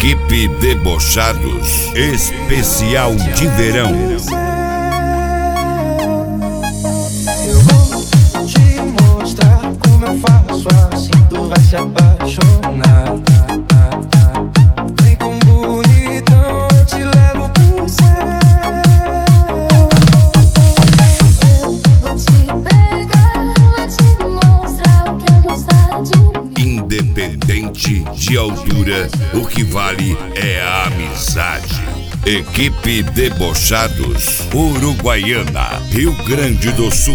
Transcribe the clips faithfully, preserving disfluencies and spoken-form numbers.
Equipe Debochados, especial de verão. Eu vou te mostrar como eu faço assim, tu vai se apaixonar. Vem com bonitão, eu te levo pro céu. Eu vou te pegar, vou te mostrar o que eu gostar de mim. Independente de altura, o que vale é a amizade. Equipe Debochados, Uruguaiana, Rio Grande do Sul.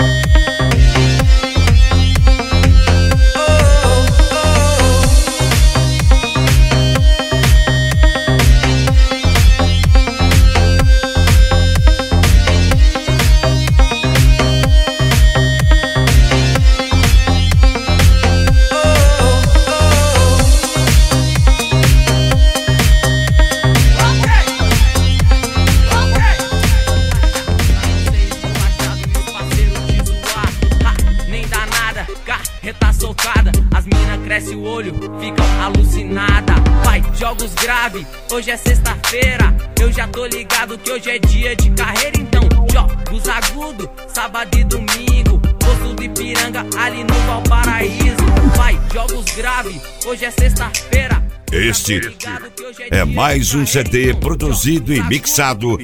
Tá socada, as mina cresce o olho, ficam alucinada. Vai, jogos grave, hoje é sexta-feira. Eu já tô ligado que hoje é dia de carreira. Então, jogos agudo, sábado e domingo, Poço de Piranga, ali no Valparaíso. Vai, jogos grave, hoje é sexta-feira. Este é mais um C D produzido e mixado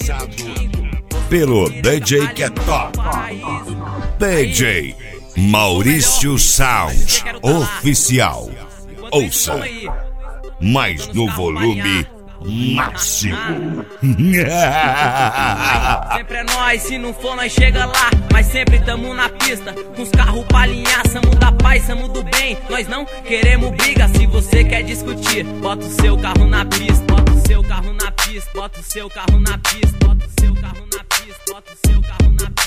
pelo D J que é top, D J Maurício Sound Oficial. Ouça, mas no volume máximo. Sempre é nós, se não for nós chega lá. Mas sempre tamo na pista, com os carros pra alinhar. Samo da paz, samo do bem, nós não queremos briga. Se você quer discutir, bota o seu carro na pista. Bota o seu carro na pista, bota o seu carro na pista. Bota o seu carro na pista, bota o seu carro na pista.